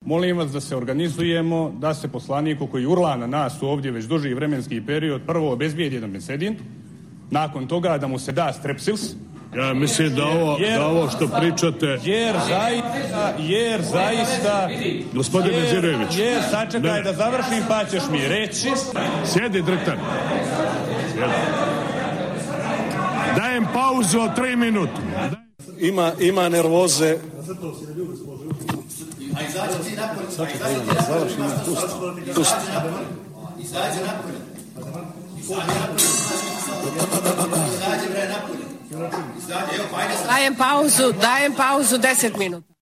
molim vas da se organizujemo, da se poslaniku koji urla na nas ovdje već duži vremenski period prvo obezbijedi jedan bensedin, nakon toga da mu se da strepsils. Ja mislim da ovo što pričate... Jer zaista... Gospodine Mezirević. Jer, sačekaj da završim pa ćeš mi reći... Sjedi, Drtan. Dajem pauzu od 3 minuta. Ima nervoze. Dajem pauzu 10 minuta.